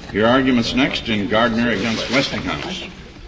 Your arguments next in Gardner against Westinghouse.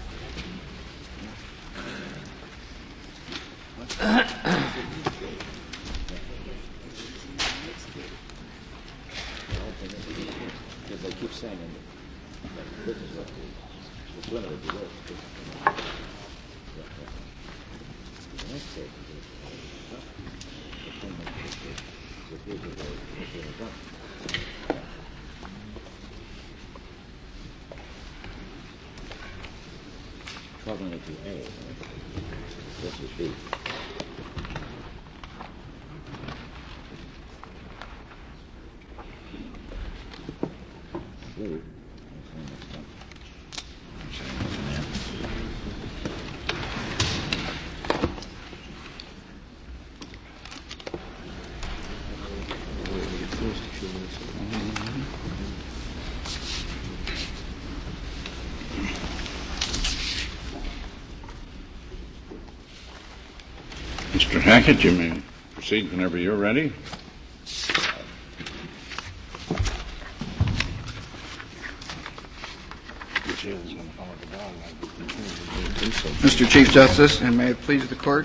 Mr. Hackett, you may proceed whenever you're ready. Mr. Chief Justice, and may it please the Court,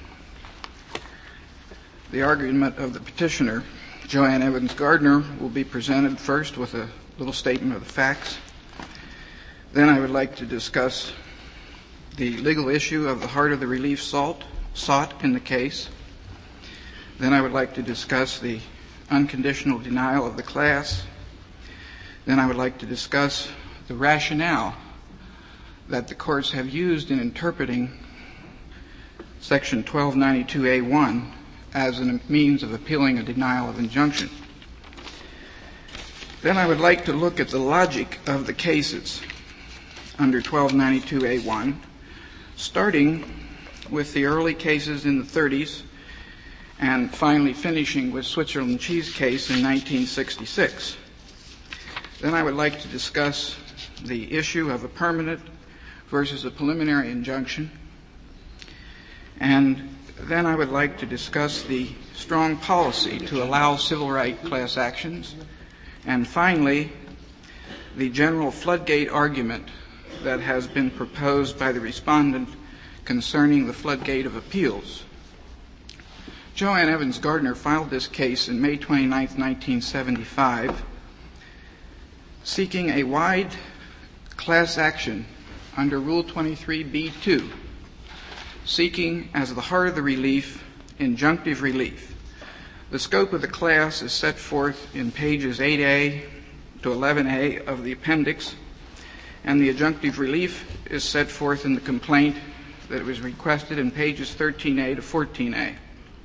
the argument of the petitioner, Joanne Evans Gardner, will be presented first with a little statement of the facts. Then I would like to discuss the legal issue of the heart of the relief sought in the case. Then I would like to discuss the unconditional denial of the class. Then I would like to discuss the rationale that the courts have used in interpreting Section 1292A1 as a means of appealing a denial of injunction. Then I would like to look at the logic of the cases under 1292A1, starting with the early cases in the 30s and finally finishing with Switzerland Cheese case in 1966. Then I would like to discuss the issue of a permanent versus a preliminary injunction. And then I would like to discuss the strong policy to allow civil right class actions. And finally, the general floodgate argument that has been proposed by the respondent concerning the floodgate of appeals. Joanne Evans Gardner filed this case in May 29, 1975, seeking a wide class action under Rule 23b-2, seeking as the heart of the relief, injunctive relief. The scope of the class is set forth in pages 8A to 11A of the appendix, and the injunctive relief is set forth in the complaint that was requested in pages 13A to 14A.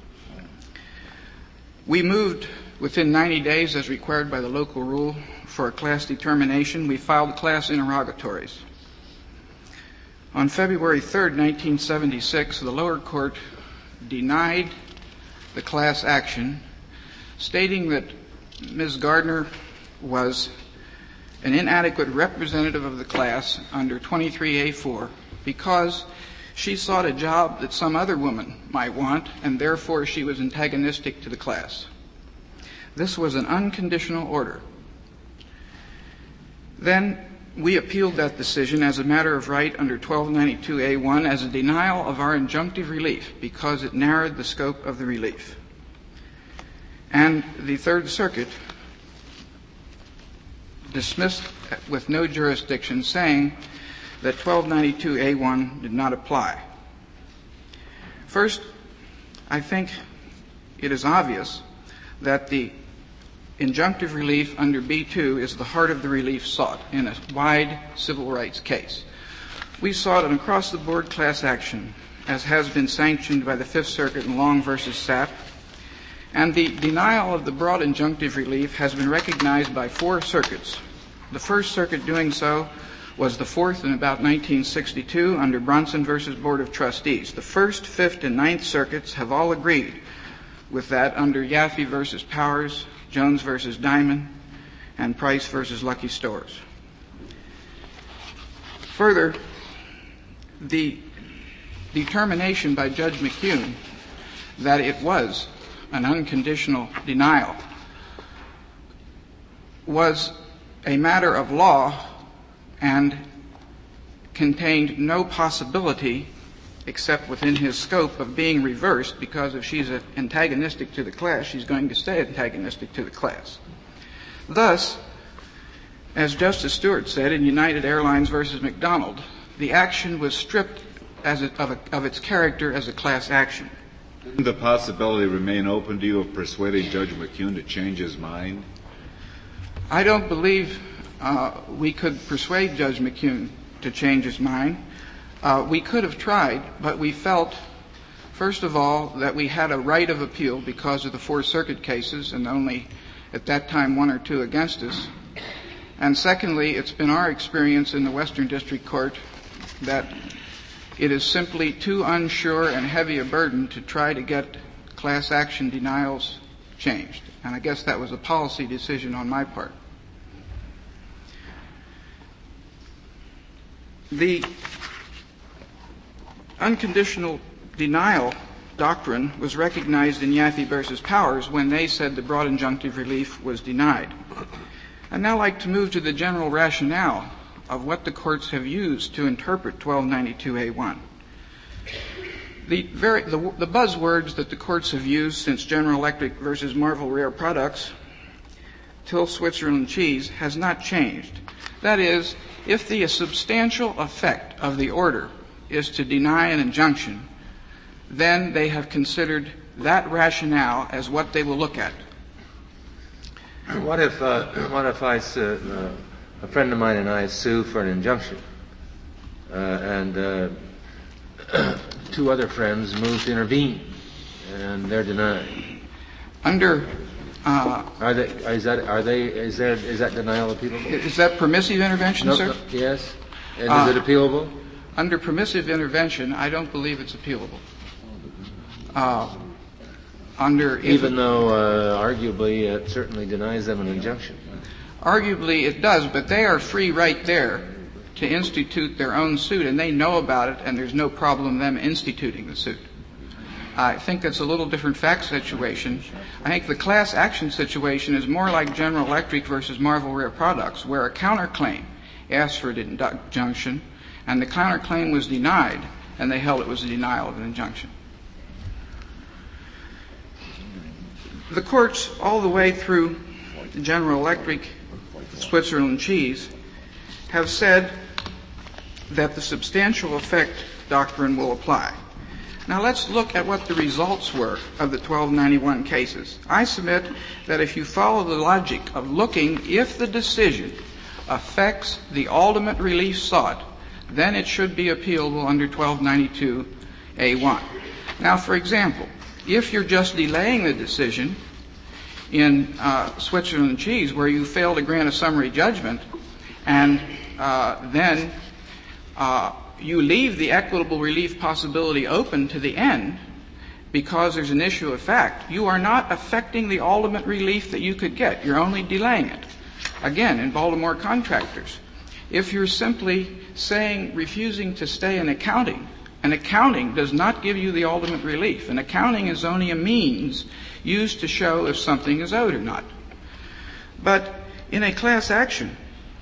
We moved within 90 days, as required by the local rule, for a class determination. We filed class interrogatories. On February 3, 1976, the lower court denied the class action, stating that Ms. Gardner was an inadequate representative of the class under 23A4 because she sought a job that some other woman might want, and therefore she was antagonistic to the class. This was an unconditional order. Then we appealed that decision as a matter of right under 1292A1 as a denial of our injunctive relief because it narrowed the scope of the relief. And the Third Circuit dismissed with no jurisdiction, saying that 1292A1 did not apply. First, I think it is obvious that the injunctive relief under B2 is the heart of the relief sought in a wide civil rights case. We sought an across-the-board class action, as has been sanctioned by the Fifth Circuit in Long v. Sapp, and the denial of the broad injunctive relief has been recognized by 4 circuits. The First Circuit doing so was the Fourth in about 1962 under Bronson v. Board of Trustees. The First, Fifth, and Ninth Circuits have all agreed with that under Yaffe v. Powers, Jones v. Diamond, and Price v. Lucky Stores. Further, the determination by Judge McCune that it was an unconditional denial was a matter of law and contained no possibility, except within his scope, of being reversed, because if she's antagonistic to the class, she's going to stay antagonistic to the class. Thus, as Justice Stewart said in United Airlines versus McDonald, the action was stripped of its character as a class action. Didn't the possibility remain open to you of persuading Judge McCune to change his mind? I don't believe we could persuade Judge McCune to change his mind. We could have tried, but we felt, first of all, that we had a right of appeal because of the Fourth Circuit cases, and only at that time one or two against us. And secondly, it's been our experience in the Western District Court that it is simply too unsure and heavy a burden to try to get class action denials changed. And I guess that was a policy decision on my part. The unconditional denial doctrine was recognized in Yaffe versus Powers when they said the broad injunctive relief was denied. I'd now like to move to the general rationale of what the courts have used to interpret 1292A1. The buzzwords that the courts have used since General Electric versus Marvel Rare Products till Switzerland Cheese has not changed. That is, if the substantial effect of the order is to deny an injunction, then they have considered that rationale as what they will look at. What if I a friend of mine and I sue for an injunction, and two other friends move to intervene, and they're denied? Is that denial appealable? Is that permissive intervention, no, sir? No, yes. And is it appealable? Under permissive intervention, I don't believe it's appealable. Even though arguably it certainly denies them an injunction. Arguably it does, but they are free right there to institute their own suit, and they know about it, and there's no problem them instituting the suit. I think that's a little different fact situation. I think the class action situation is more like General Electric versus Marvel Rare Products, where a counterclaim asked for an injunction, and the counterclaim was denied, and they held it was a denial of an injunction. The courts, all the way through General Electric, Switzerland Cheese, have said that the substantial effect doctrine will apply. Now let's look at what the results were of the 1291 cases. I submit that if you follow the logic of looking if the decision affects the ultimate relief sought, then it should be appealable under 1292A1. Now, for example, if you're just delaying the decision in Switzerland Cheese, where you fail to grant a summary judgment, and then you leave the equitable relief possibility open to the end because there's an issue of fact, you are not affecting the ultimate relief that you could get. You're only delaying it. Again, in Baltimore Contractors, if you're simply refusing to stay in accounting, and accounting does not give you the ultimate relief, and accounting is only a means used to show if something is owed or not. But in a class action,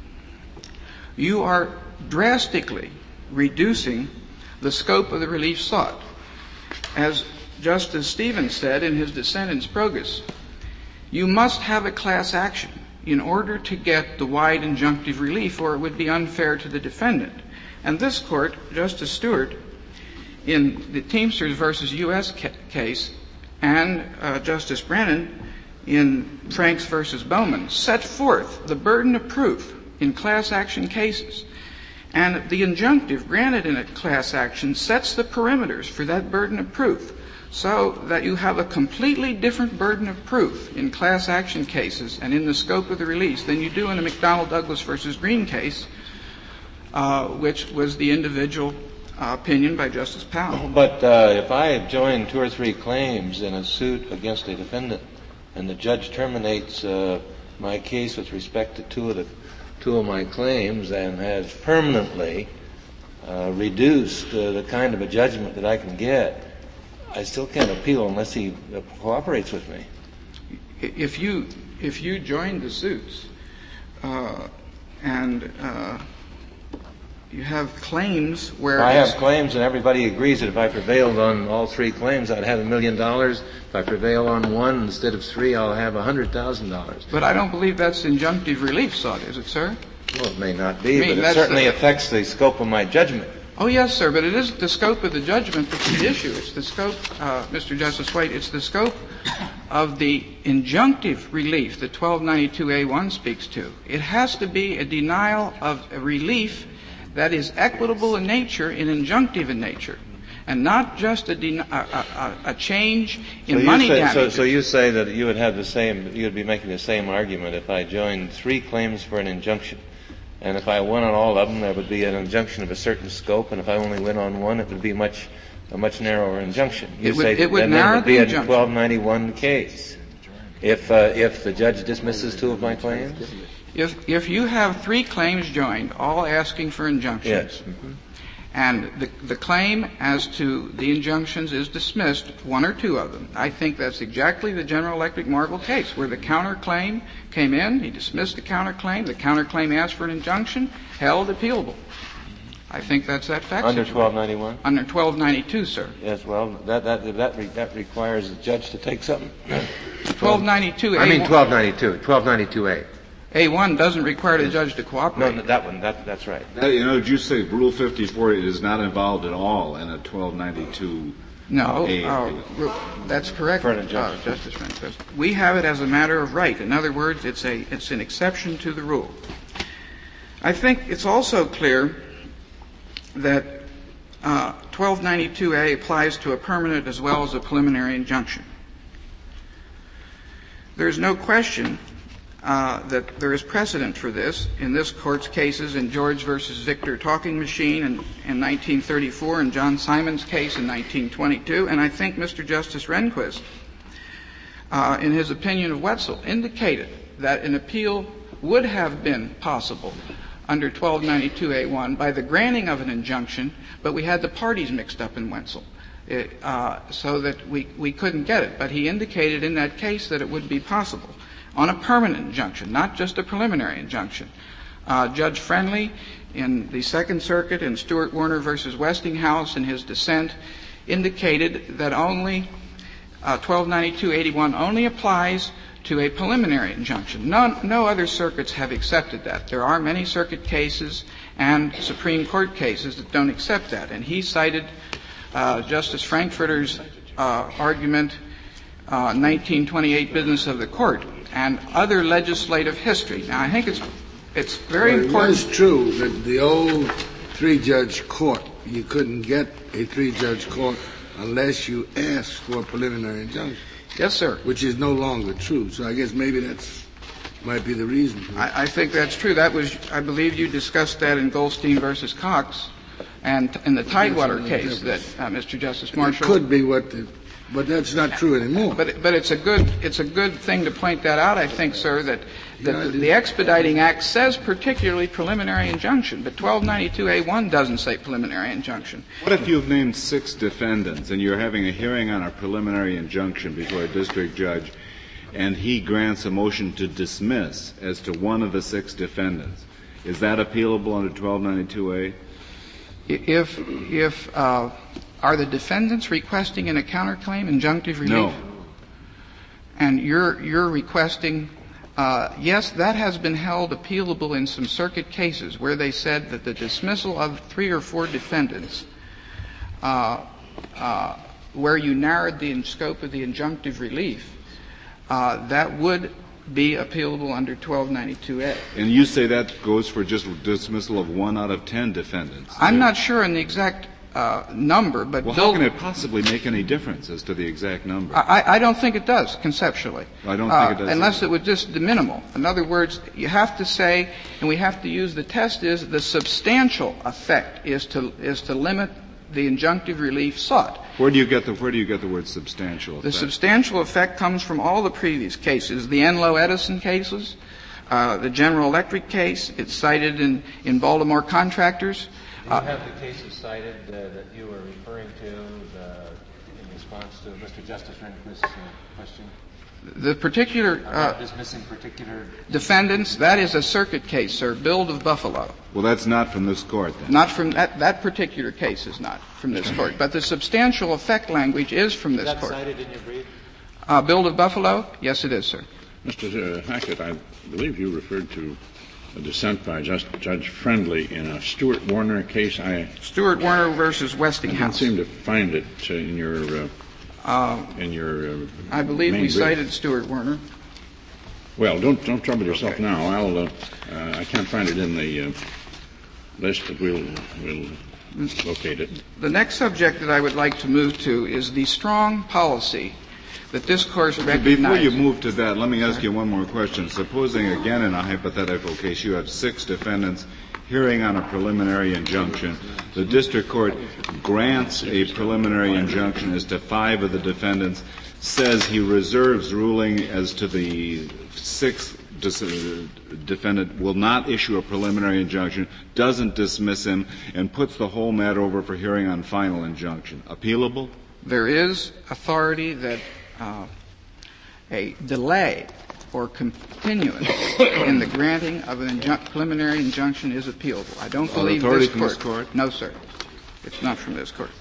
you are drastically reducing the scope of the relief sought. As Justice Stevens said in his dissent in Sprogus, you must have a class action in order to get the wide injunctive relief, or it would be unfair to the defendant. And this court, Justice Stewart, in the Teamsters versus U.S. case, and Justice Brennan in Franks versus Bowman, set forth the burden of proof in class action cases. And the injunctive granted in a class action sets the perimeters for that burden of proof, so that you have a completely different burden of proof in class action cases and in the scope of the release than you do in a McDonnell Douglas versus Green case, which was the individual opinion by Justice Powell. But if I join two or three claims in a suit against a defendant, and the judge terminates my case with respect to two of my claims and has permanently reduced the kind of a judgment that I can get, I still can't appeal unless he cooperates with me. If you join the suits and you have claims where I have claims, and everybody agrees that if I prevailed on all three claims, I'd have $1 million. If I prevail on one instead of three, I'll have $100,000. But I don't believe that's injunctive relief sought, is it, sir? Well, it may not be, but it certainly affects the scope of my judgment. Oh, yes, sir, but it isn't the scope of the judgment that's the issue. It's the scope, Mr. Justice White, it's the scope of the injunctive relief that 1292A1 speaks to. It has to be a denial of a relief that is equitable in nature and injunctive in nature, and not just a change in money damages. So you say that you would be making the same argument if I joined three claims for an injunction. And if I won on all of them, there would be an injunction of a certain scope, and if I only win on one, it would be a much narrower injunction. It would narrow the injunction. It would be a 1291 case if the judge dismisses two of my claims? If you have three claims joined, all asking for injunctions, yes. Mm-hmm. and the claim as to the injunctions is dismissed, one or two of them, I think that's exactly the General Electric Marble case, where the counterclaim came in, he dismissed the counterclaim asked for an injunction, held appealable. I think that's that fact. Under 1291? Under 1292, sir. Yes, well, that requires the judge to take something. 1292A1. I mean 1292A. A1 doesn't require the judge to cooperate. No, that one, that's right. Did you say Rule 54 is not involved at all in a 1292? No, that's correct, Justice Rehnquist. We have it as a matter of right. In other words, it's an exception to the rule. I think it's also clear that 1292A applies to a permanent as well as a preliminary injunction. There's no question that there is precedent for this in this Court's cases in George versus Victor Talking Machine in 1934 and John Simon's case in 1922, and I think Mr. Justice Rehnquist, in his opinion of Wetzel, indicated that an appeal would have been possible under 1292A1 by the granting of an injunction, but we had the parties mixed up in Wetzel, so that we couldn't get it. But he indicated in that case that it would be possible on a permanent injunction, not just a preliminary injunction. Judge Friendly in the Second Circuit in Stuart Warner versus Westinghouse in his dissent indicated that only 1292A1 only applies to a preliminary injunction. No other circuits have accepted that. There are many circuit cases and Supreme Court cases that don't accept that. And he cited Justice Frankfurter's argument, 1928 Business of the Court, and other legislative history. Now, I think it's very important. It was true that the old three-judge court, you couldn't get a three-judge court unless you asked for a preliminary injunction. Yes, sir. Which is no longer true. So I guess maybe might be the reason. I think that's true. I believe you discussed that in Goldstein versus Cox and in the Tidewater case that Mr. Justice Marshall. It could be but that's not true anymore. But it's a good thing to point that out, I think, sir, that the Expediting Act says particularly preliminary injunction, but 1292A1 doesn't say preliminary injunction. What if you've named 6 defendants and you're having a hearing on a preliminary injunction before a district judge, and he grants a motion to dismiss as to one of the 6 defendants? Is that appealable under 1292A? If are the defendants requesting in a counterclaim injunctive relief? No. And you're requesting, yes, that has been held appealable in some circuit cases where they said that the dismissal of 3 or 4 defendants, where you narrowed the scope of the injunctive relief, that would be appealable under 1292A. And you say that goes for just dismissal of 1 out of 10 defendants? I'm not sure on the exact number, but well, how can it possibly make any difference as to the exact number? I don't think it does conceptually. I don't think it does unless either. it would just be minimal. In other words, you have to say, and we have to use the test is the substantial effect is to limit the injunctive relief sought. Where do you get the word substantial effect? The substantial effect comes from all the previous cases, the Enloe Edison cases, the General Electric case. It's cited in Baltimore Contractors. Do you have the cases cited that you were referring to in response to Mr. Justice Rehnquist's question? The particular dismissing particular defendants, that is a circuit case, sir, Bild of Buffalo. Well, that's not from this court, then. Not from that particular case is not from this court, but the substantial effect language is from this court. cited in your brief? Bild of Buffalo? Yes, it is, sir. Mr. Hackett, I believe you referred to a dissent by Judge Friendly in a Stuart Warner case. Stewart Warner versus I Westinghouse. don't seem to find it in your I believe main we brief. cited Stewart Warner. Well, don't trouble yourself now. I can't find it in the list, but we'll locate it. The next subject that I would like to move to is the strong policy that this Court recognized. Before you move to that, let me ask you one more question. Supposing, again, in a hypothetical case, you have 6 defendants hearing on a preliminary injunction. The district court grants a preliminary injunction as to 5 of the defendants, says he reserves ruling as to the 6th defendant, will not issue a preliminary injunction, doesn't dismiss him, and puts the whole matter over for hearing on final injunction. Appealable? There is authority that a delay or continuance in the granting of an preliminary injunction is appealable. I don't believe authority this from court. this court? No, sir. It's not from this court.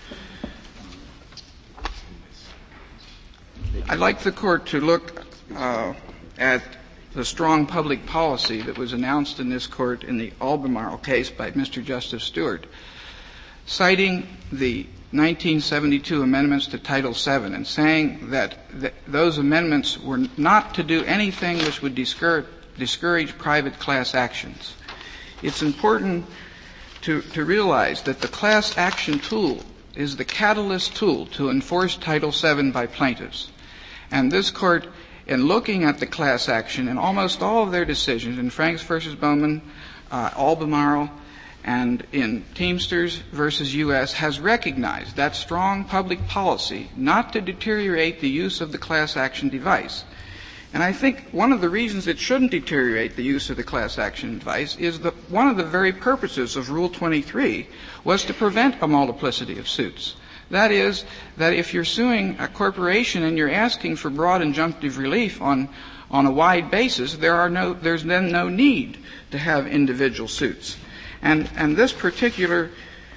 I'd like the court to look at the strong public policy that was announced in this court in the Albemarle case by Mr. Justice Stewart, citing the 1972 amendments to Title VII and saying that those amendments were not to do anything which would discourage private class actions. It's important to realize that the class action tool is the catalyst tool to enforce Title VII by plaintiffs. And this court, in looking at the class action in almost all of their decisions, in Franks versus Bowman, Albemarle, and in Teamsters versus U.S., has recognized that strong public policy not to deteriorate the use of the class action device. And I think one of the reasons it shouldn't deteriorate the use of the class action device is that one of the very purposes of Rule 23 was to prevent a multiplicity of suits. That is, that if you're suing a corporation and you're asking for broad injunctive relief on a wide basis, there's then no need to have individual suits. And this particular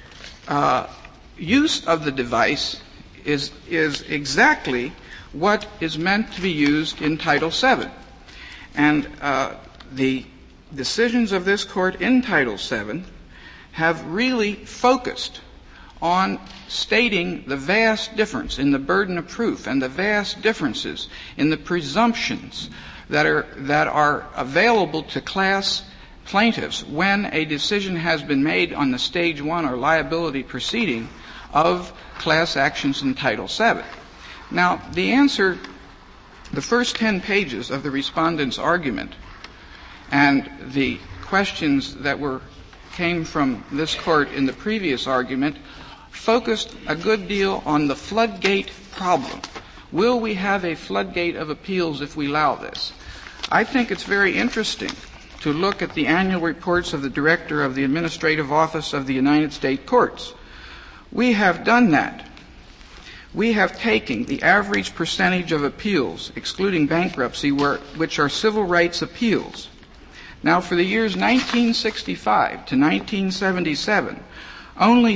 use of the device is exactly what is meant to be used in Title VII. And the decisions of this court in Title VII have really focused on stating the vast difference in the burden of proof and the vast differences in the presumptions that are available to class plaintiffs when a decision has been made on the Stage 1 or liability proceeding of class actions in Title VII. Now, the first 10 pages of the respondent's argument and the questions that came from this court in the previous argument focused a good deal on the floodgate problem. Will we have a floodgate of appeals if we allow this? I think it's very interesting to look at the annual reports of the Director of the Administrative Office of the United States Courts. We have done that. We have taken the average percentage of appeals, excluding bankruptcy, which are civil rights appeals. Now, for the years 1965 to 1977, only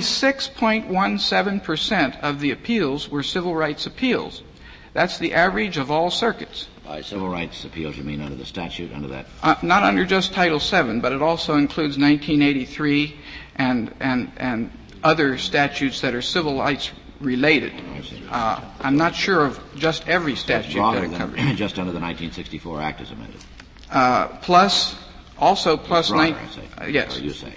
6.17% of the appeals were civil rights appeals. That's the average of all circuits. By civil rights appeals, you mean under the statute, under that? Not under just Title VII, but it also includes 1983 and other statutes that are civil rights related. I'm not sure of just every statute that it covers. Just under the 1964 Act is amended. Plus broader, yes. Or you say.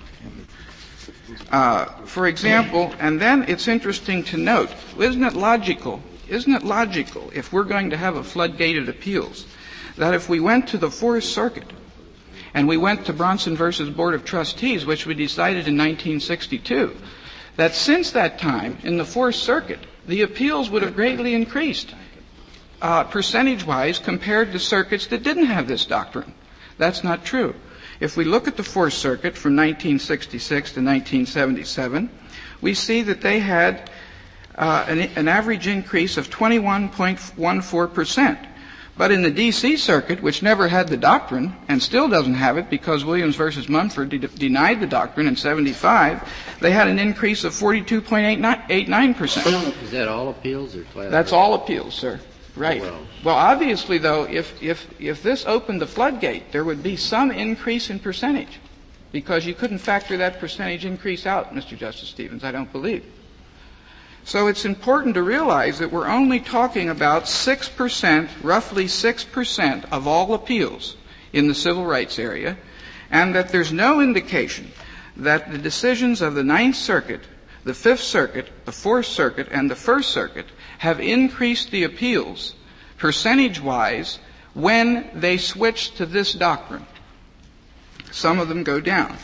For example, and then it's interesting to note, isn't it logical, if we're going to have a floodgate of appeals, that if we went to the Fourth Circuit and we went to Bronson versus Board of Trustees, which we decided in 1962, that since that time, in the Fourth Circuit, the appeals would have greatly increased, percentage-wise, compared to circuits that didn't have this doctrine. That's not true. If we look at the Fourth Circuit from 1966 to 1977, we see that they had an average increase of 21.14%. But in the D.C. Circuit, which never had the doctrine and still doesn't have it because Williams versus Munford denied the doctrine in 75, they had an increase of 42.89%. Is that all appeals or class? That's all appeals, sir. Right. Well, obviously, though, if this opened the floodgate, there would be some increase in percentage because you couldn't factor that percentage increase out, Mr. Justice Stevens, I don't believe. So it's important to realize that we're only talking about 6%, roughly 6% of all appeals in the civil rights area, and that there's no indication that the decisions of the Ninth Circuit, the Fifth Circuit, the Fourth Circuit, and the First Circuit have increased the appeals percentage-wise when they switch to this doctrine. Some of them go down.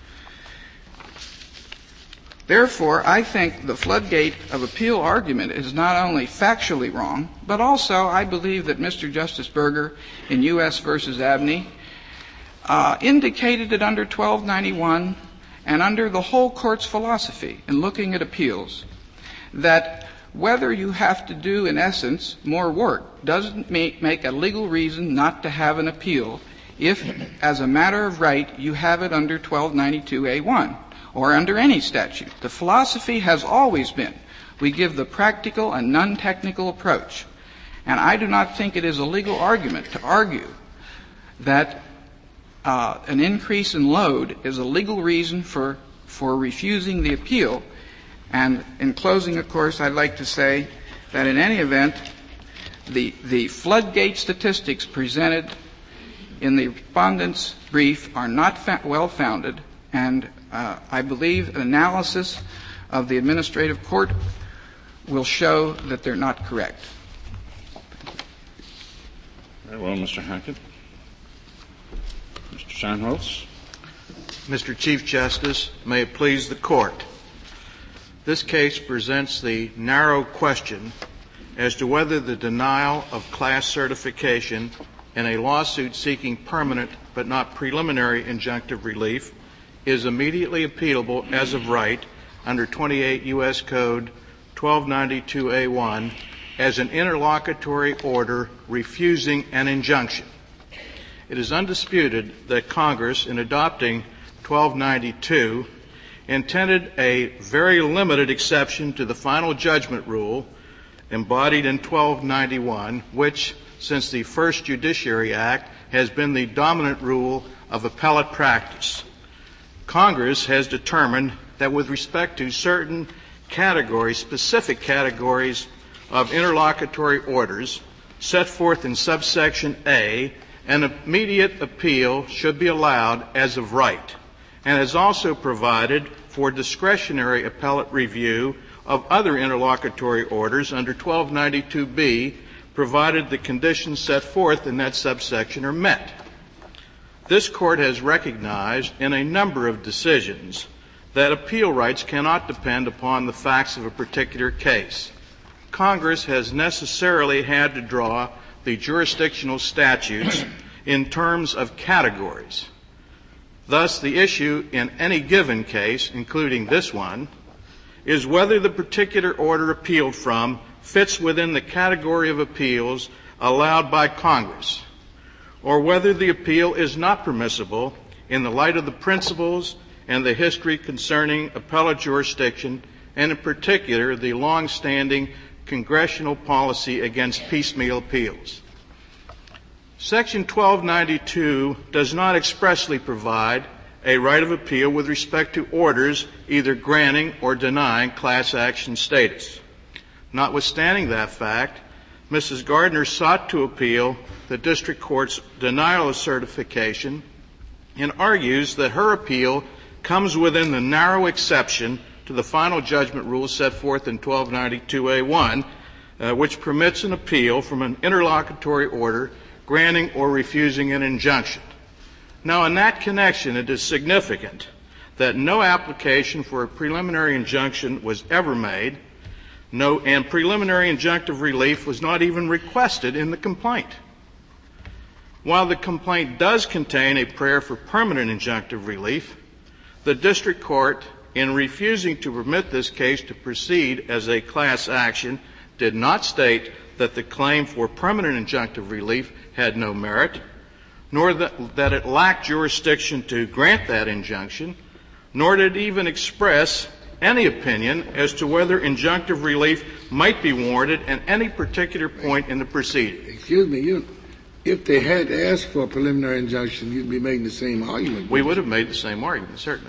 Therefore, I think the floodgate of appeal argument is not only factually wrong, but also I believe that Mr. Justice Berger in U.S. versus Abney indicated that under 1291 and under the whole court's philosophy in looking at appeals, that whether you have to do, in essence, more work doesn't make a legal reason not to have an appeal if, as a matter of right, you have it under 1292A1. Or under any statute. The philosophy has always been we give the practical and non-technical approach. And I do not think it is a legal argument to argue that an increase in load is a legal reason for refusing the appeal. And in closing, of course, I'd like to say that in any event, the floodgate statistics presented in the respondent's brief are not well-founded, and I believe an analysis of the administrative court will show that they're not correct. Very well, Mr. Hackett. Mr. Steinholtz. Mr. Chief Justice, may it please the Court. This case presents the narrow question as to whether the denial of class certification in a lawsuit seeking permanent but not preliminary injunctive relief is immediately appealable as of right under 28 U.S. Code 1292A1 as an interlocutory order refusing an injunction. It is undisputed that Congress, in adopting 1292, intended a very limited exception to the final judgment rule embodied in 1291, which, since the First Judiciary Act, has been the dominant rule of appellate practice. Congress has determined that with respect to certain categories, specific categories of interlocutory orders set forth in subsection A, an immediate appeal should be allowed as of right, and has also provided for discretionary appellate review of other interlocutory orders under 1292B, provided the conditions set forth in that subsection are met. This Court has recognized in a number of decisions that appeal rights cannot depend upon the facts of a particular case. Congress has necessarily had to draw the jurisdictional statutes in terms of categories. Thus, the issue in any given case, including this one, is whether the particular order appealed from fits within the category of appeals allowed by Congress, or whether the appeal is not permissible in the light of the principles and the history concerning appellate jurisdiction, and in particular the long-standing congressional policy against piecemeal appeals. Section 1292 does not expressly provide a right of appeal with respect to orders either granting or denying class action status. Notwithstanding that fact, Mrs. Gardner sought to appeal the district court's denial of certification and argues that her appeal comes within the narrow exception to the final judgment rule set forth in 1292A1, which permits an appeal from an interlocutory order granting or refusing an injunction. Now, in that connection, it is significant that no application for a preliminary injunction was ever made, and preliminary injunctive relief was not even requested in the complaint. While the complaint does contain a prayer for permanent injunctive relief, the district court, in refusing to permit this case to proceed as a class action, did not state that the claim for permanent injunctive relief had no merit, nor that it lacked jurisdiction to grant that injunction, nor did it even express any opinion as to whether injunctive relief might be warranted at any particular point in the proceeding. Excuse me, if they had asked for a preliminary injunction, you'd be making the same argument. We would have made the same argument, certainly.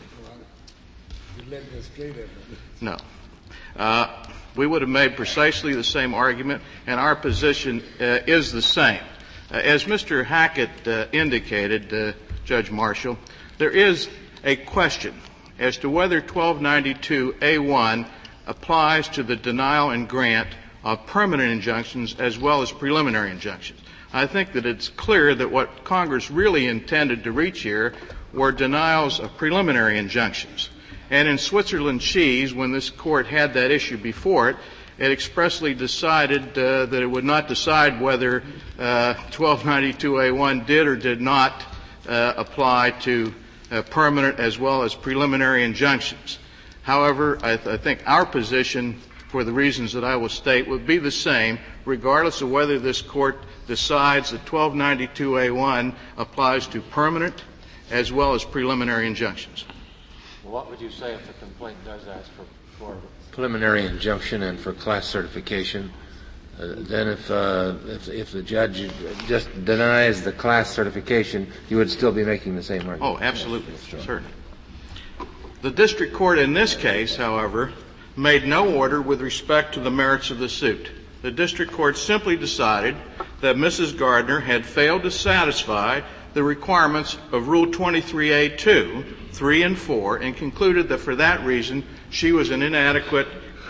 No. We would have made precisely the same argument, and our position is the same. As Mr. Hackett indicated, Judge Marshall, there is a question as to whether 1292A1 applies to the denial and grant of permanent injunctions as well as preliminary injunctions. I think that it's clear that what Congress really intended to reach here were denials of preliminary injunctions. And in Switzerland Cheese, when this Court had that issue before it, it expressly decided that it would not decide whether 1292A1 did or did not apply to permanent as well as preliminary injunctions. However, I think our position, for the reasons that I will state, would be the same regardless of whether this Court decides that 1292A1 applies to permanent as well as preliminary injunctions. Well, what would you say if the complaint does ask for preliminary injunction and for class certification? Then if the judge just denies the class certification, you would still be making the same argument? Oh, absolutely. Yes, certainly. The district court in this case, however, made no order with respect to the merits of the suit. The district court simply decided that Mrs. Gardner had failed to satisfy the requirements of Rule 23A2, 3 and 4, and concluded that for that reason she was an inadequate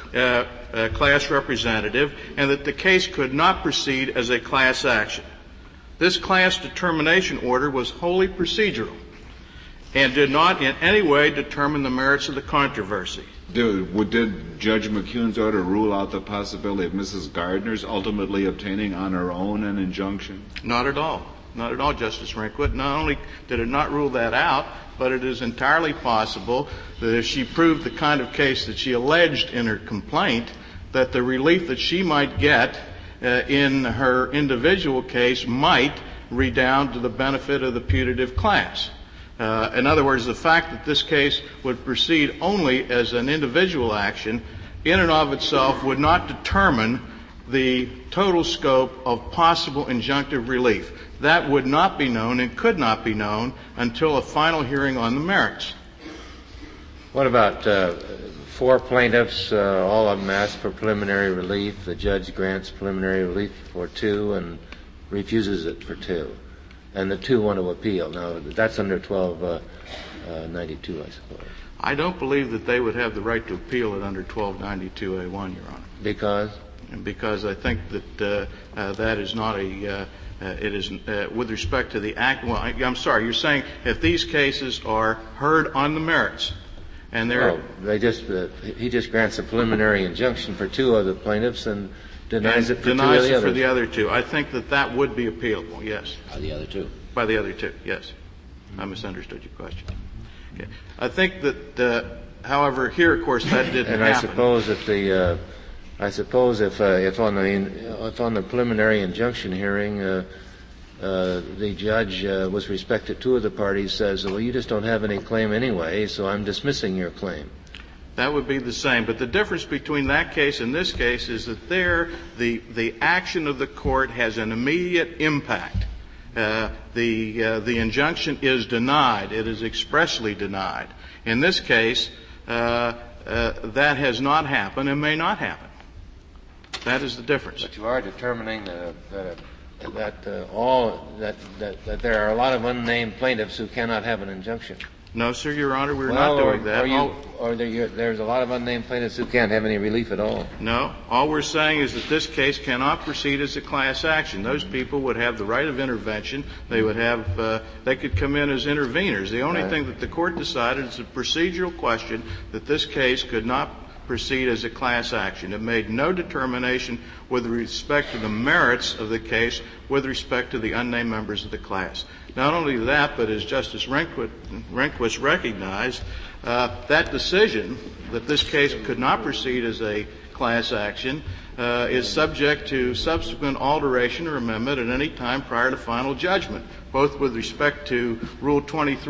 class representative and that the case could not proceed as a class action. This class determination order was wholly procedural and did not in any way determine the merits of the controversy. Did Judge McCune's order rule out the possibility of Mrs. Gardner's ultimately obtaining on her own an injunction? Not at all. Not at all, Justice Rehnquist. Not only did it not rule that out, but it is entirely possible that if she proved the kind of case that she alleged in her complaint, that the relief that she might get in her individual case might redound to the benefit of the putative class. In other words, the fact that this case would proceed only as an individual action in and of itself would not determine the total scope of possible injunctive relief. That would not be known and could not be known until a final hearing on the merits. What about 4 plaintiffs, all of them asked for preliminary relief? The judge grants preliminary relief for 2 and refuses it for 2. And the 2 want to appeal. Now, that's under 1292, I suppose. I don't believe that they would have the right to appeal it under 1292A1, Your Honor. Because? Because I think that that is not a it is with respect to the act. Well, I'm sorry. You're saying if these cases are heard on the merits, and they're he just grants a preliminary injunction for 2 of the plaintiffs and denies it for 2 of the others. Denies it for the other 2. I think that would be appealable. Yes. By the other 2. By the other 2. Yes. I misunderstood your question. Okay. I think that, however, here, of course, that didn't happen. And I suppose if on the preliminary injunction hearing, the judge, with respect to 2 of the parties, says, well, you just don't have any claim anyway, so I'm dismissing your claim. That would be the same. But the difference between that case and this case is that there, the action of the court has an immediate impact. The injunction is denied. It is expressly denied. In this case, that has not happened and may not happen. That is the difference. But you are determining that there are a lot of unnamed plaintiffs who cannot have an injunction. No, sir, Your Honor, we're not doing that. There's a lot of unnamed plaintiffs who can't have any relief at all. No. All we're saying is that this case cannot proceed as a class action. Those people would have the right of intervention. They would have, they could come in as interveners. The only thing that the court decided is a procedural question that this case could not proceed as a class action. It made no determination with respect to the merits of the case with respect to the unnamed members of the class. Not only that, but as Justice Rehnquist recognized, that decision that this case could not proceed as a class action is subject to subsequent alteration or amendment at any time prior to final judgment, both with respect to Rule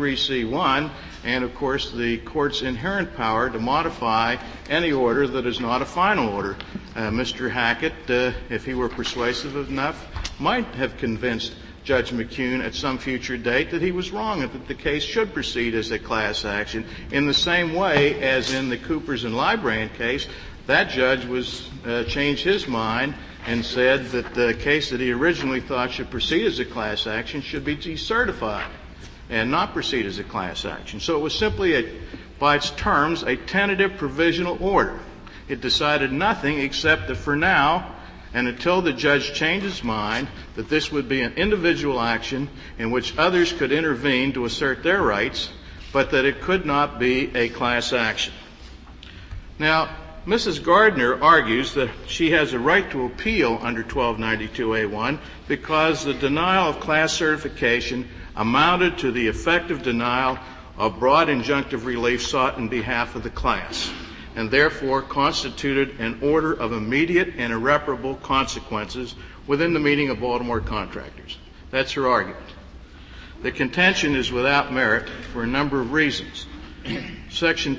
23C1 and, of course, the court's inherent power to modify any order that is not a final order. Mr. Hackett, if he were persuasive enough, might have convinced Judge McCune at some future date that he was wrong and that the case should proceed as a class action. In the same way as in the Coopers and Librand case, that judge changed his mind and said that the case that he originally thought should proceed as a class action should be decertified and not proceed as a class action. So it was simply, by its terms, a tentative provisional order. It decided nothing except that for now, and until the judge changed his mind, that this would be an individual action in which others could intervene to assert their rights, but that it could not be a class action. Now, Mrs. Gardner argues that she has a right to appeal under 1292A1 because the denial of class certification amounted to the effective denial of broad injunctive relief sought in behalf of the class, and therefore constituted an order of immediate and irreparable consequences within the meaning of Baltimore contractors. That's her argument. The contention is without merit for a number of reasons. Section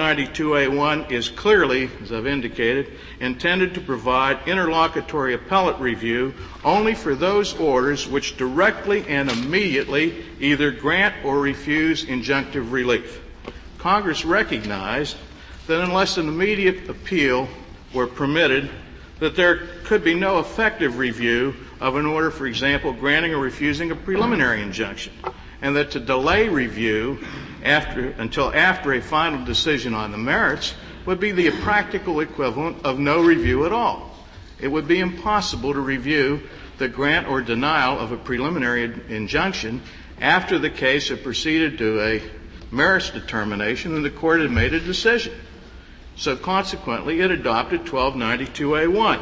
1292A1 is clearly, as I've indicated, intended to provide interlocutory appellate review only for those orders which directly and immediately either grant or refuse injunctive relief. Congress recognized that unless an immediate appeal were permitted, that there could be no effective review of an order, for example, granting or refusing a preliminary injunction, and that to delay review until after a final decision on the merits would be the practical equivalent of no review at all. It would be impossible to review the grant or denial of a preliminary injunction after the case had proceeded to a merits determination and the court had made a decision. So consequently, it adopted 1292A1.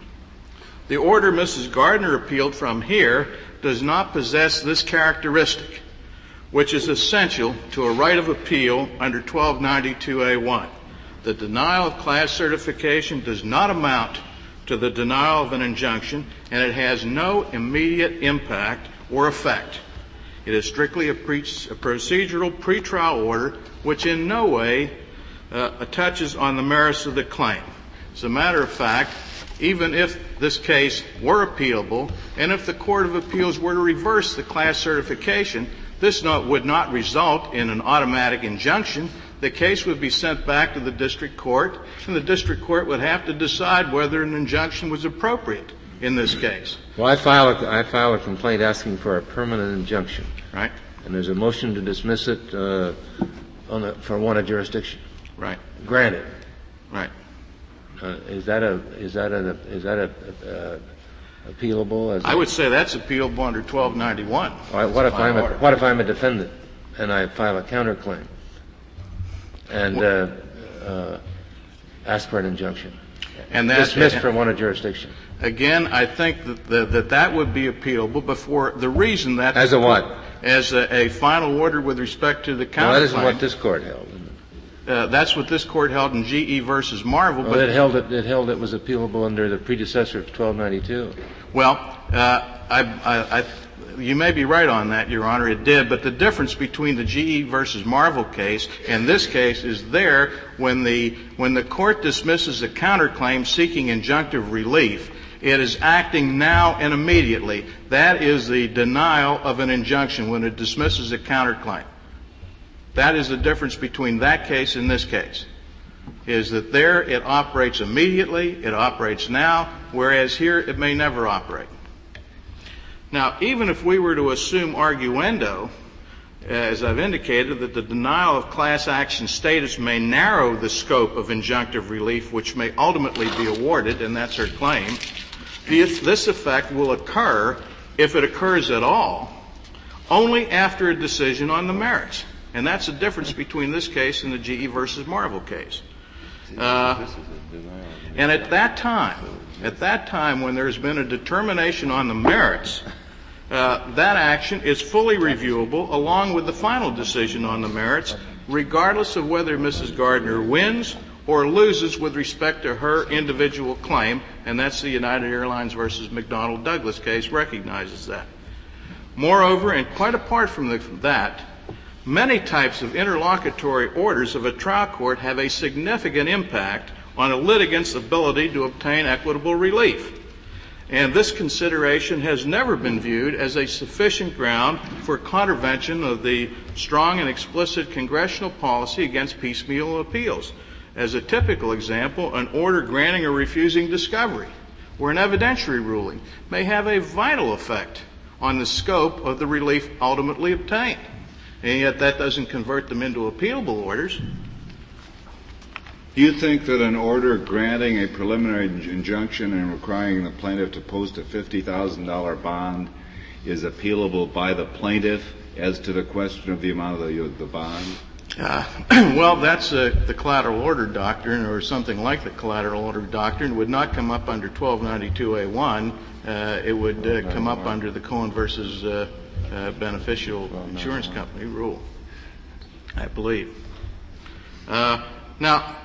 The order Mrs. Gardner appealed from here does not possess this characteristic, which is essential to a right of appeal under 1292A1. The denial of class certification does not amount to the denial of an injunction, and it has no immediate impact or effect. It is strictly a procedural pretrial order which in no way touches on the merits of the claim. As a matter of fact, even if this case were appealable, and if the Court of Appeals were to reverse the class certification, this would not result in an automatic injunction. The case would be sent back to the district court, and the district court would have to decide whether an injunction was appropriate in this case. Well, I file a complaint asking for a permanent injunction. Right. And there's a motion to dismiss it for want of jurisdiction. Right. Granted. Right. Is that appealable? I would say that's appealable under 1291. All right, what if I'm a defendant and I file a counterclaim and ask for an injunction? And dismissed for want of jurisdiction. Again, I think that would be appealable before the reason that as a what? As a final order with respect to the counterclaim. Well, that isn't what this court held. That's what this court held in GE versus Marvel. Well, it held it was appealable under the predecessor of 1292. Well, you may be right on that, Your Honor. It did, but the difference between the GE versus Marvel case and this case is there when the court dismisses a counterclaim seeking injunctive relief. It is acting now and immediately. That is the denial of an injunction when it dismisses a counterclaim. That is the difference between that case and this case, is that there it operates immediately, it operates now, whereas here it may never operate. Now, even if we were to assume arguendo, as I've indicated, that the denial of class action status may narrow the scope of injunctive relief which may ultimately be awarded, and that's her claim, this effect will occur, if it occurs at all, only after a decision on the merits. And that's the difference between this case and the GE versus Marvel case. And at that time when there's been a determination on the merits, that action is fully reviewable along with the final decision on the merits, regardless of whether Mrs. Gardner wins or loses with respect to her individual claim, and that's the United Airlines versus McDonnell Douglas case recognizes that. Moreover, and quite apart from that, many types of interlocutory orders of a trial court have a significant impact on a litigant's ability to obtain equitable relief. And this consideration has never been viewed as a sufficient ground for contravention of the strong and explicit congressional policy against piecemeal appeals. As a typical example, an order granting or refusing discovery or an evidentiary ruling may have a vital effect on the scope of the relief ultimately obtained. And yet that doesn't convert them into appealable orders. Do you think that an order granting a preliminary injunction and requiring the plaintiff to post a $50,000 bond is appealable by the plaintiff as to the question of the amount of the bond? Well, that's the collateral order doctrine, or something like the collateral order doctrine. It would not come up under 1292A1. It would come up under the Cohen versus Beneficial Insurance Company rule, I believe. Now,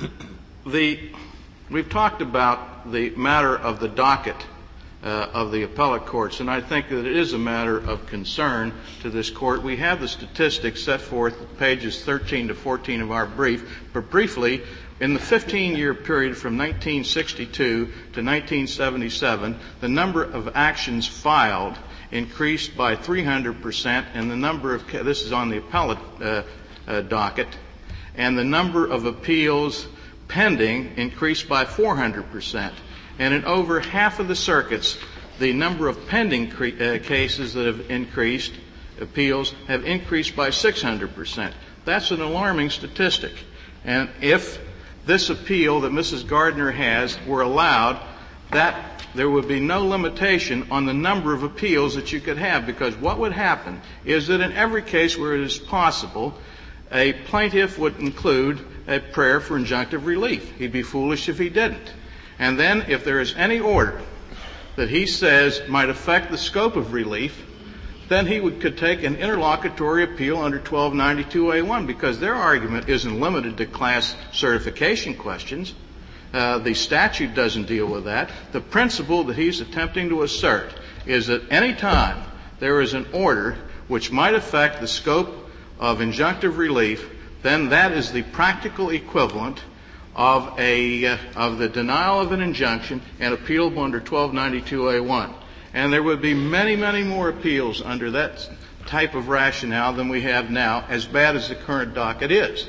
we've talked about the matter of the docket of the appellate courts, and I think that it is a matter of concern to this court. We have the statistics set forth at pages 13 to 14 of our brief, but briefly, in the 15-year period from 1962 to 1977, the number of actions filed increased by 300%, and the number of this is on the appellate docket, and the number of appeals pending increased by 400%. And in over half of the circuits, the number of pending cases that have increased, appeals, have increased by 600%. That's an alarming statistic. And if this appeal that Mrs. Gardner has were allowed, that there would be no limitation on the number of appeals that you could have, because what would happen is that in every case where it is possible, a plaintiff would include a prayer for injunctive relief. He'd be foolish if he didn't. And then if there is any order that he says might affect the scope of relief, then he could take an interlocutory appeal under 1292A1, because their argument isn't limited to class certification questions. The statute doesn't deal with that. The principle that he's attempting to assert is that any time there is an order which might affect the scope of injunctive relief, then that is the practical equivalent of the denial of an injunction and appealable under 1292A1. And there would be many, many more appeals under that type of rationale than we have now, as bad as the current docket is.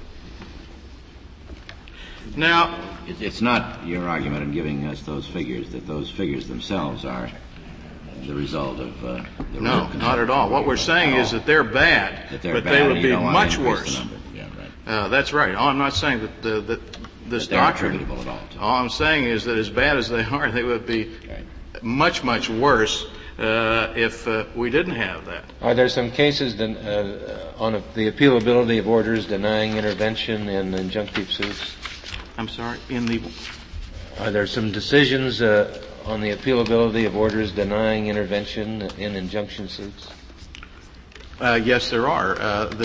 Now, it's not your argument in giving us those figures that those figures themselves are the result of the no, not at all. What we're saying is that they're bad, but they would be much worse. Yeah, right. That's right. I'm not saying that this doctrine. At all I'm saying is that as bad as they are, they would be much, much worse if we didn't have that. Are there some cases on the appealability of orders denying intervention in injunctive suits? I'm sorry? Are there some decisions on the appealability of orders denying intervention in injunction suits? Yes, there are.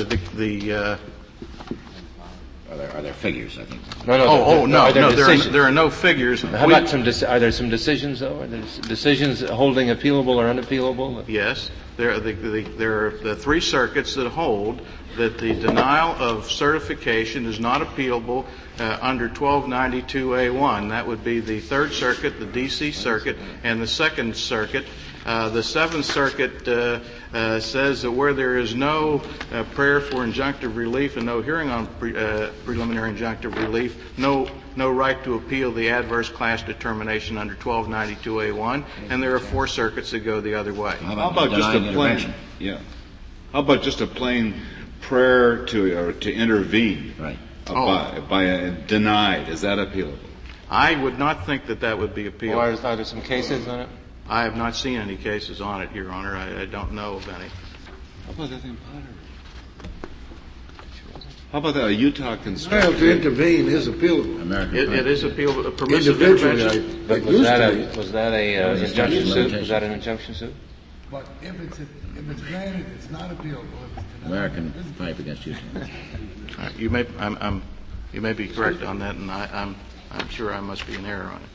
Are there figures, I think? No. There are no figures. How about are there some decisions, though? Are there decisions holding appealable or unappealable? Yes. There are the three circuits that hold that the denial of certification is not appealable under 1292A1. That would be the Third Circuit, the D.C. Circuit, and the Second Circuit. The Seventh Circuit says that where there is no prayer for injunctive relief and no hearing on preliminary injunctive relief, no right to appeal the adverse class determination under 1292A1, and there are four circuits that go the other way. How about just a plain? Yeah. How about just a plain prayer to intervene? Right. By denied? Is that appealable? I would not think that would be appealable. Are there some cases on it? I have not seen any cases on it, Your Honor. I don't know of any. How about that in Potter? How about that Utah construction? Well, to intervene is appealable. It is appealable. Permissive intervention. But was that a injunction suit? Was that an injunction suit? But if it's granted, it's not appealable. American pipe against Utah. You may. I'm You may be correct on that, and I'm sure I must be in error on it.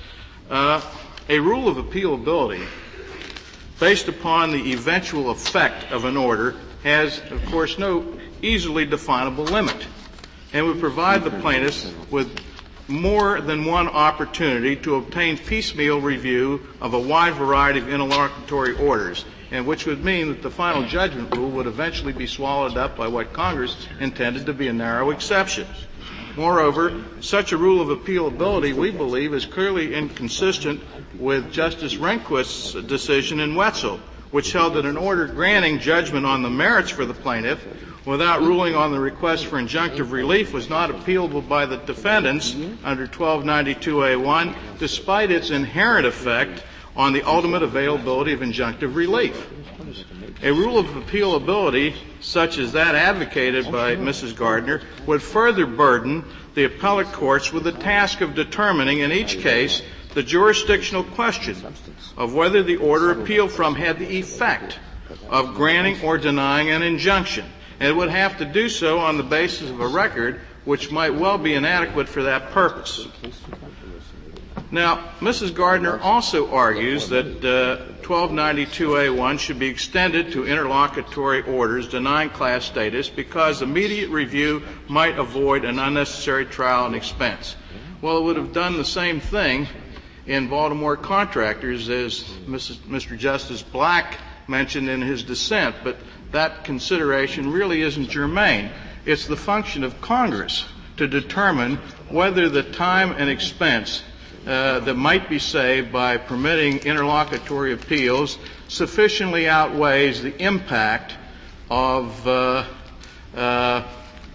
A rule of appealability based upon the eventual effect of an order has, of course, no easily definable limit, and would provide the plaintiffs with more than one opportunity to obtain piecemeal review of a wide variety of interlocutory orders, and which would mean that the final judgment rule would eventually be swallowed up by what Congress intended to be a narrow exception. Moreover, such a rule of appealability, we believe, is clearly inconsistent with Justice Rehnquist's decision in Wetzel, which held that an order granting judgment on the merits for the plaintiff without ruling on the request for injunctive relief was not appealable by the defendants under 1292A1, despite its inherent effect on the ultimate availability of injunctive relief. A rule of appealability such as that advocated by Mrs. Gardner would further burden the appellate courts with the task of determining in each case the jurisdictional question of whether the order appealed from had the effect of granting or denying an injunction. And it would have to do so on the basis of a record which might well be inadequate for that purpose. Now, Mrs. Gardner also argues that 1292A1 should be extended to interlocutory orders denying class status because immediate review might avoid an unnecessary trial and expense. Well, it would have done the same thing in Baltimore Contractors, as Mr. Justice Black mentioned in his dissent, but that consideration really isn't germane. It's the function of Congress to determine whether the time and expense that might be saved by permitting interlocutory appeals sufficiently outweighs the impact of the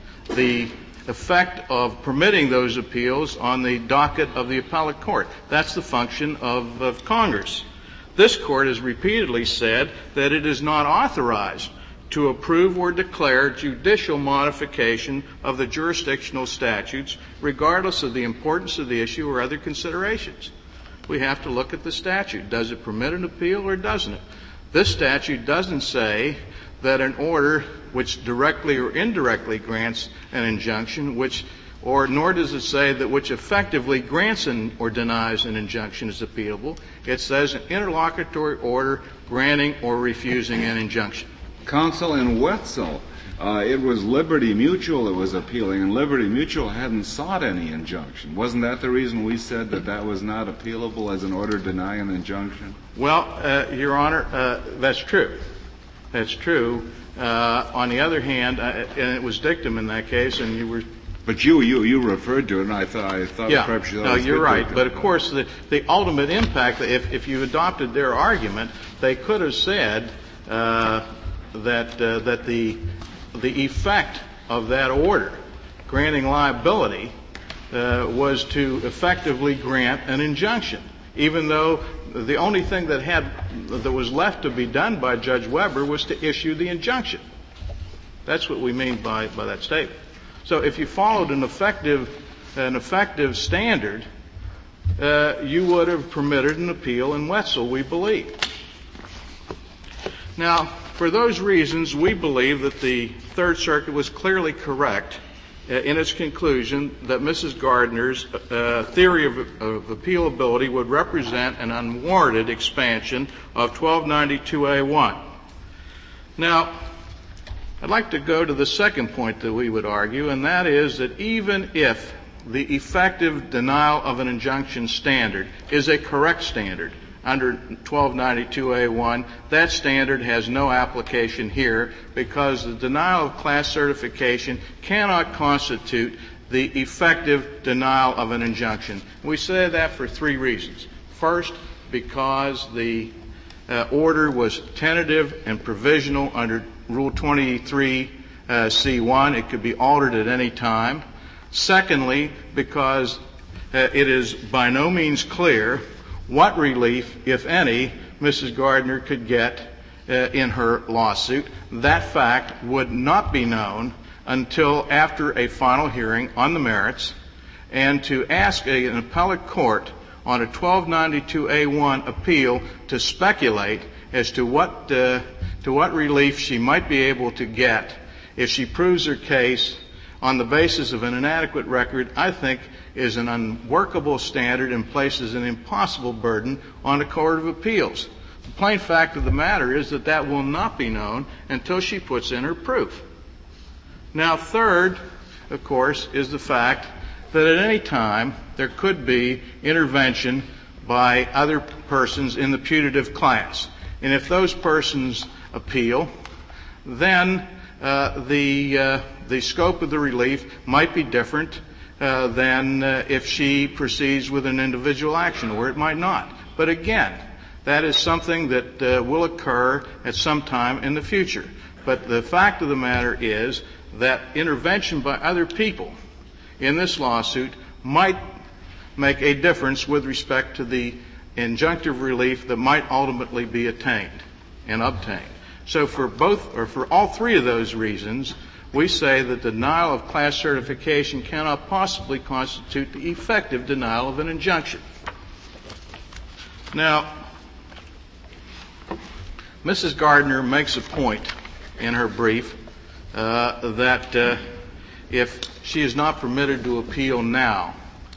effect of permitting those appeals on the docket of the appellate court. That's the function of Congress. This Court has repeatedly said that it is not authorized to approve or declare judicial modification of the jurisdictional statutes, regardless of the importance of the issue or other considerations. We have to look at the statute. Does it permit an appeal or doesn't it? This statute doesn't say that an order which directly or indirectly grants an injunction, nor does it say that which effectively grants or denies an injunction is appealable. It says an interlocutory order granting or refusing an injunction. Counsel, in Wetzel, it was Liberty Mutual that was appealing, and Liberty Mutual hadn't sought any injunction. Wasn't that the reason we said that was not appealable as an order denying an injunction? Well, Your Honor, that's true. That's true. On the other hand, and it was dictum in that case, and you were. But you referred to it, and I thought yeah. perhaps you thought no, it was you're right. Dictum. But of course, the ultimate impact, if you adopted their argument, they could have said that the effect of that order granting liability was to effectively grant an injunction, even though the only thing that was left to be done by Judge Weber was to issue the injunction. That's what we mean by that statement. So if you followed an effective standard, you would have permitted an appeal in Wetzel, we believe. Now, for those reasons, we believe that the Third Circuit was clearly correct in its conclusion that Mrs. Gardner's theory of appealability would represent an unwarranted expansion of 1292A1. Now, I'd like to go to the second point that we would argue, and that is that even if the effective denial of an injunction standard is a correct standard under 1292A1, that standard has no application here because the denial of class certification cannot constitute the effective denial of an injunction. We say that for three reasons. First, because the order was tentative and provisional under Rule 23C1. It could be altered at any time. Secondly, because it is by no means clear what relief, if any, Mrs. Gardner could get in her lawsuit. That fact would not be known until after a final hearing on the merits, and to ask an appellate court on a 1292A1 appeal to speculate as to what relief she might be able to get if she proves her case on the basis of an inadequate record, I think, is an unworkable standard and places an impossible burden on the Court of Appeals. The plain fact of the matter is that that will not be known until she puts in her proof. Now, third, of course, is the fact that at any time there could be intervention by other persons in the putative class. And if those persons appeal, then the scope of the relief might be different than if she proceeds with an individual action, or it might not. But again, that is something that will occur at some time in the future. But the fact of the matter is that intervention by other people in this lawsuit might make a difference with respect to the injunctive relief that might ultimately be attained and obtained. So for all three of those reasons, we say that the denial of class certification cannot possibly constitute the effective denial of an injunction. Now, Mrs. Gardner makes a point in her brief that if she is not permitted to appeal now,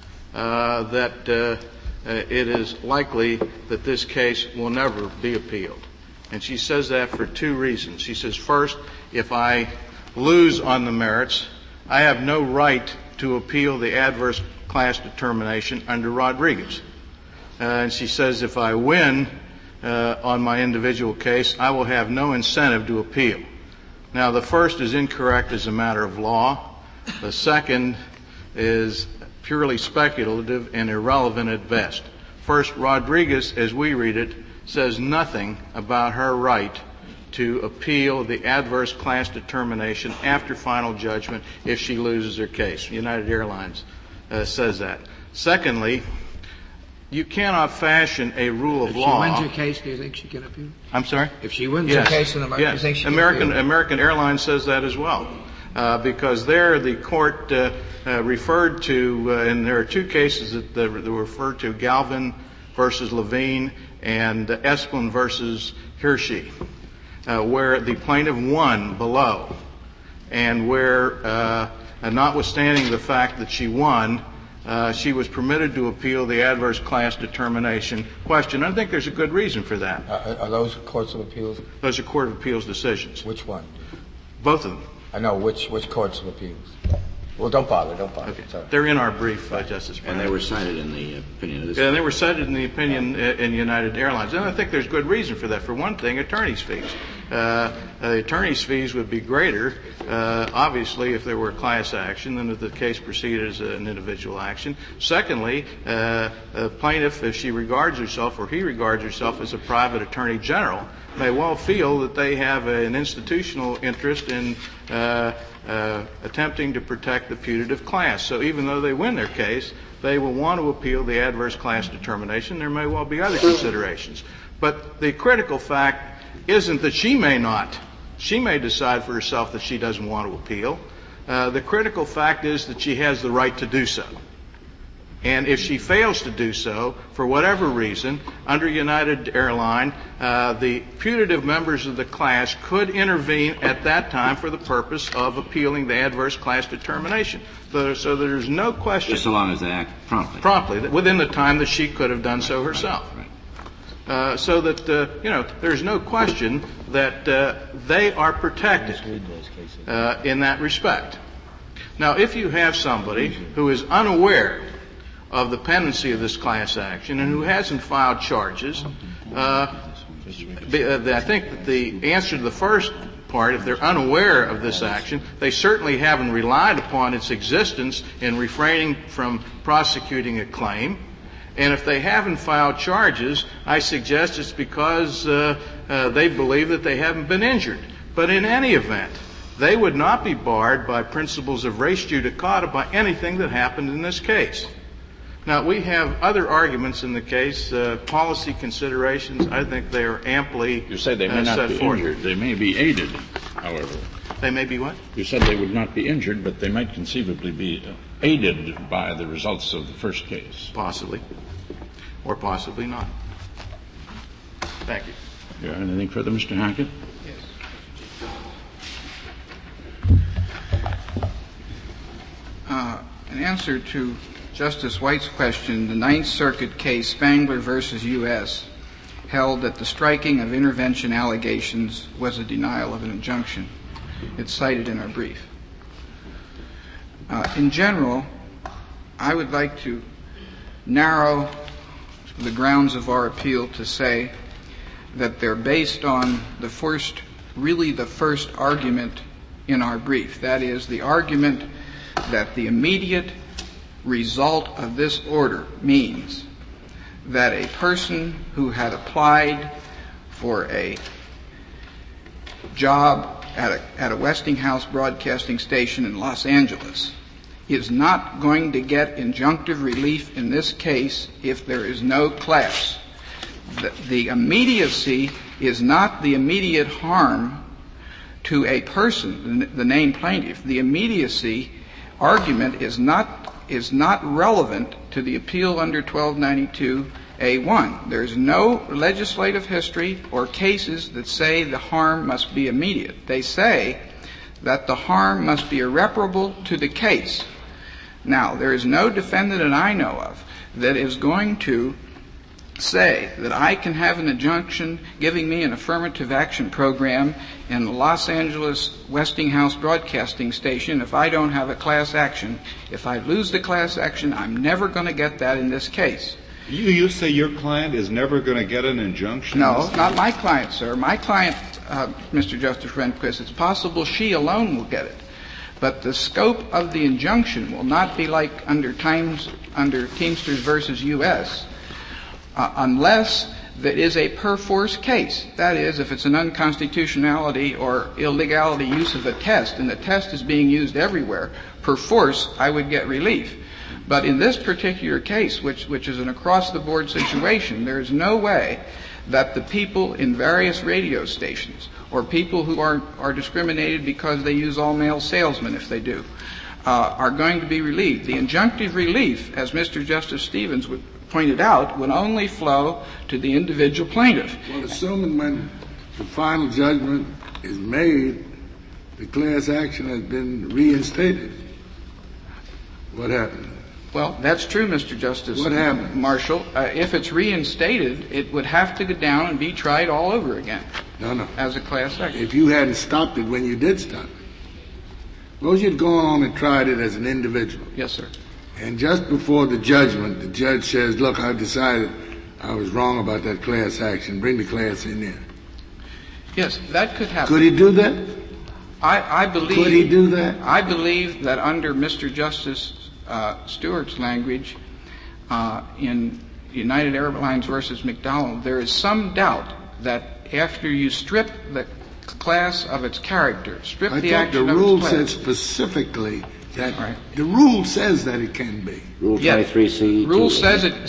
that it is likely that this case will never be appealed. And she says that for two reasons. She says, first, if I lose on the merits, I have no right to appeal the adverse class determination under Rodriguez. And she says if I win on my individual case, I will have no incentive to appeal. Now, the first is incorrect as a matter of law. The second is purely speculative and irrelevant at best. First, Rodriguez, as we read it, says nothing about her right to appeal the adverse class determination after final judgment if she loses her case. United Airlines says that. Secondly, you cannot fashion a rule of law. If she wins her case, do you think she can appeal? I'm sorry? If she wins her case in America, do you think she can appeal? American Airlines says that as well. Because there the court referred to, and there are two cases that were referred to, Galvin versus Levine and Esplin versus Hershey, where the plaintiff won below, and where, notwithstanding the fact that she won, she was permitted to appeal the adverse class determination question. I think there's a good reason for that. Are those courts of appeals? Those are court of appeals decisions. Which one? Both of them. I know. Which courts of appeals? Well, don't bother. Okay. They're in our brief, Justice Breyer. And they were cited in the opinion of this. Yeah, they were cited in the opinion in United Airlines. And I think there's good reason for that. For one thing, attorney's fees. Attorney's fees would be greater, obviously, if there were a class action than if the case proceeded as an individual action. Secondly, a plaintiff, if she regards herself or he regards herself as a private attorney general, may well feel that they have an institutional interest in attempting to protect the putative class. So even though they win their case, they will want to appeal the adverse class determination. There may well be other considerations. But the critical fact isn't that she may not. She may decide for herself that she doesn't want to appeal. The critical fact is that she has the right to do so. And if she fails to do so, for whatever reason, under United Airlines, the putative members of the class could intervene at that time for the purpose of appealing the adverse class determination. So there's no question. Just so long as they act promptly. Promptly, within the time that she could have done so herself. Right. So that, there's no question that they are protected in that respect. Now, if you have somebody who is unaware of the pendency of this class action and who hasn't filed charges, I think that the answer to the first part, if they're unaware of this action, they certainly haven't relied upon its existence in refraining from prosecuting a claim. And if they haven't filed charges, I suggest it's because they believe that they haven't been injured. But in any event, they would not be barred by principles of res judicata by anything that happened in this case. Now, we have other arguments in the case, policy considerations. I think they are amply You said they may not be injured. They may be aided, however. They may be what? You said they would not be injured, but they might conceivably be aided by the results of the first case. Possibly. Or possibly not. Thank you. You have anything further, Mr. Hackett? Yes. in answer to Justice White's question, the Ninth Circuit case Spangler versus U.S. held that the striking of intervention allegations was a denial of an injunction. It's cited in our brief. In general, I would like to narrow the grounds of our appeal to say that they're based on the first argument in our brief. That is, the argument that the immediate result of this order means that a person who had applied for a job at a Westinghouse broadcasting station in Los Angeles is not going to get injunctive relief in this case if there is no class. The immediacy is not the immediate harm to a person, the named plaintiff. The immediacy argument is not relevant to the appeal under 1292A1. There's no legislative history or cases that say the harm must be immediate. They say that the harm must be irreparable to the case. Now, there is no defendant that I know of that is going to say that I can have an injunction giving me an affirmative action program in the Los Angeles Westinghouse broadcasting station if I don't have a class action. If I lose the class action, I'm never going to get that in this case. You say your client is never going to get an injunction? No, not my client, sir. My client, Mr. Justice Rehnquist, it's possible she alone will get it. But the scope of the injunction will not be like under Teamsters versus U.S., unless there is a per-force case. That is, if it's an unconstitutionality or illegality use of a test, and the test is being used everywhere, per force, I would get relief. But in this particular case, which is an across-the-board situation, there is no way that the people in various radio stations or people who are discriminated because they use all-male salesmen, if they do, are going to be relieved. The injunctive relief, as Mr. Justice Stevens pointed out, would only flow to the individual plaintiff. Well, assuming when the final judgment is made, the class action has been reinstated, what happens? Well, that's true, Mr. Justice. What happens? Marshall, if it's reinstated, it would have to go down and be tried all over again. No. As a class action. If you hadn't stopped it when you did stop it, suppose you'd gone on and tried it as an individual. Yes, sir. And just before the judgment, the judge says, look, I decided I was wrong about that class action. Bring the class in there. Yes, that could happen. Could he do that? I believe. Could he do that? I believe that under Mr. Justice Stewart's language, in United Airlines versus McDonnell, there is some doubt that after you strip the class of its character, strip the action of its class. The rule says specifically that right. The rule says that it can be. Rule 23C. Rule says it.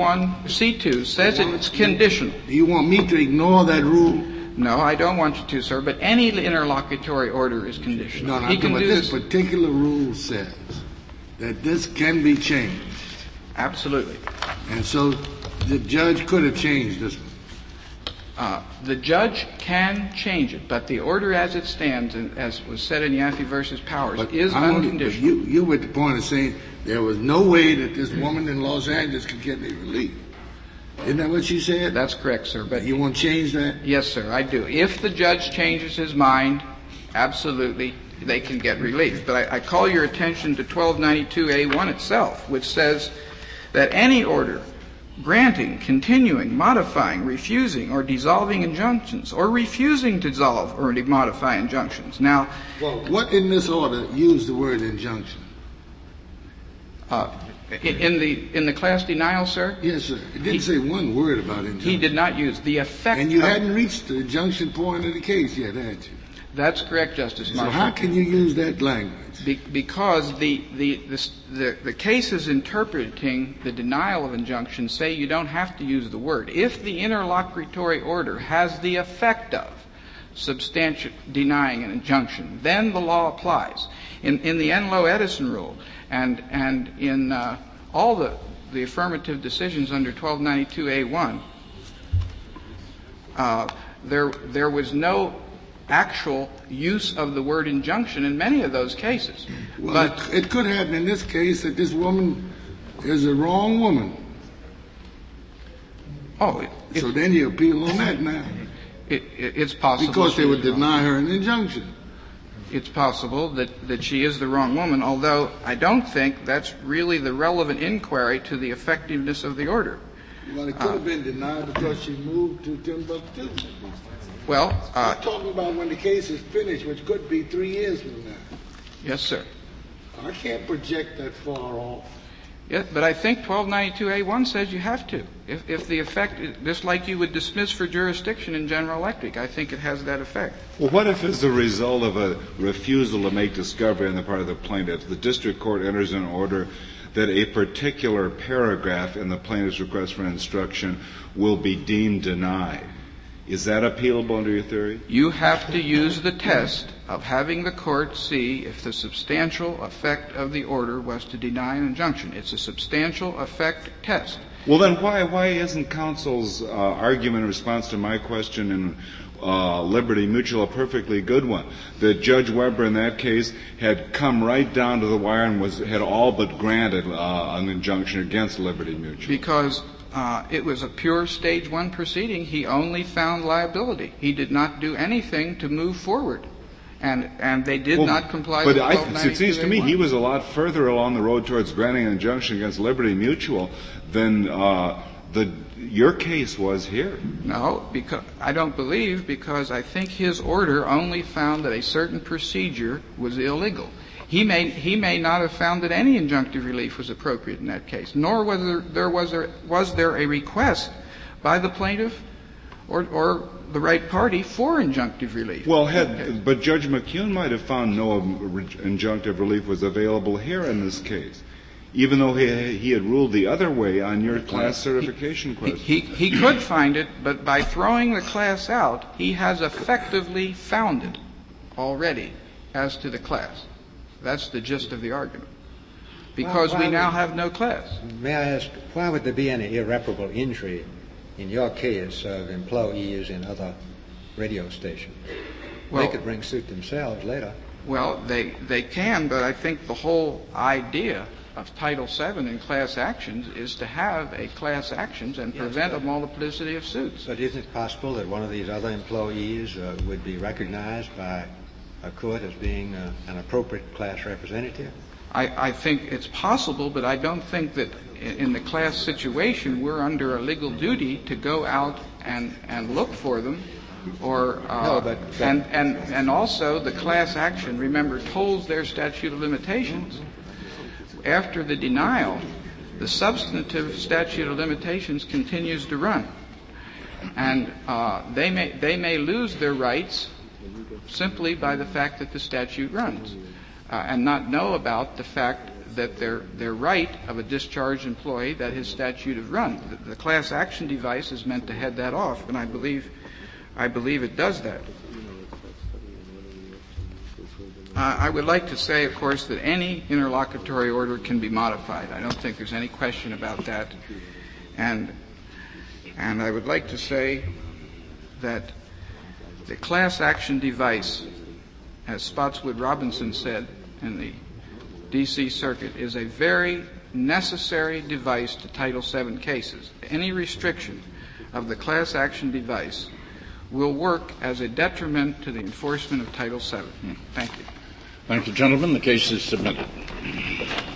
C2 says it's conditional. Do you want me to ignore that rule? No, I don't want you to, sir. But any interlocutory order is conditional. No, but this particular rule says that this can be changed. Absolutely. And so the judge could have changed this one. The judge can change it, but the order as it stands, and as was said in Yaffe versus Powers, is unconditional. You were at the point of saying there was no way that this woman in Los Angeles could get any relief. Isn't that what you said? That's correct, sir. But you want to change that? Yes, sir, I do. If the judge changes his mind, absolutely, they can get relief. But I call your attention to 1292A1 itself, which says that any order granting, continuing, modifying, refusing, or dissolving injunctions, or refusing to dissolve or modify injunctions. Now, well, what in this order used the word injunction? In the class denial, sir? Yes, sir. It didn't say one word about injunction. He did not use the effect. And you hadn't reached the injunction point of the case yet, had you? That's correct, Justice Marshall. So how can you use that language? Because the cases interpreting the denial of injunction say you don't have to use the word. If the interlocutory order has the effect of denying an injunction, then the law applies. In the Enloe Edison rule and in all the affirmative decisions under 1292A1, there was no actual use of the word injunction in many of those cases. Well, But it could happen in this case that this woman is the wrong woman. So then you appeal on that now. It's possible. Because they would deny her an injunction. It's possible that she is the wrong woman, although I don't think that's really the relevant inquiry to the effectiveness of the order. Well, it could have been denied because she moved to Timbuktu. Well, I'm talking about when the case is finished, which could be 3 years from now. Yes, sir. I can't project that far off. Yeah, but I think 1292A1 says you have to. If the effect, just like you would dismiss for jurisdiction in General Electric, I think it has that effect. Well, what if as a result of a refusal to make discovery on the part of the plaintiff, the district court enters an order that a particular paragraph in the plaintiff's request for instruction will be deemed denied? Is that appealable under your theory? You have to use the test of having the court see if the substantial effect of the order was to deny an injunction. It's a substantial effect test. Well, then why isn't counsel's argument in response to my question in Liberty Mutual a perfectly good one? That Judge Weber in that case had come right down to the wire and had all but granted an injunction against Liberty Mutual. Because it was a pure Stage 1 proceeding. He only found liability. He did not do anything to move forward. And they did not comply with 1292A1. But it seems to me he was a lot further along the road towards granting an injunction against Liberty Mutual than your case was here. No, because I don't believe, because I think his order only found that a certain procedure was illegal. He may not have found that any injunctive relief was appropriate in that case, nor whether was there a request by the plaintiff or the right party for injunctive relief. Well, but Judge McCune might have found no injunctive relief was available here in this case, even though he had ruled the other way on your class certification question. He could find it, but by throwing the class out, he has effectively found it already as to the class. That's the gist of the argument. Because we now have no class. May I ask, why would there be any irreparable injury in your case of employees in other radio stations? Well, they could bring suit themselves later. Well, they can, but I think the whole idea of Title VII in class actions is to have a class actions and prevent a multiplicity of suits. But isn't it possible that one of these other employees would be recognized by a court as being an appropriate class representative? I think it's possible, but I don't think that in the class situation we're under a legal duty to go out and look for them, or and also the class action, remember, tolls their statute of limitations. After the denial, the substantive statute of limitations continues to run, and they may lose their rights simply by the fact that the statute runs, and not know about the fact that their right of a discharged employee that his statute has run. The class action device is meant to head that off, and I believe it does that. I would like to say, of course, that any interlocutory order can be modified. I don't think there's any question about that. And I would like to say that the class action device, as Spotswood Robinson said in the D.C. Circuit, is a very necessary device to Title VII cases. Any restriction of the class action device will work as a detriment to the enforcement of Title VII. Thank you. Thank you, gentlemen. The case is submitted.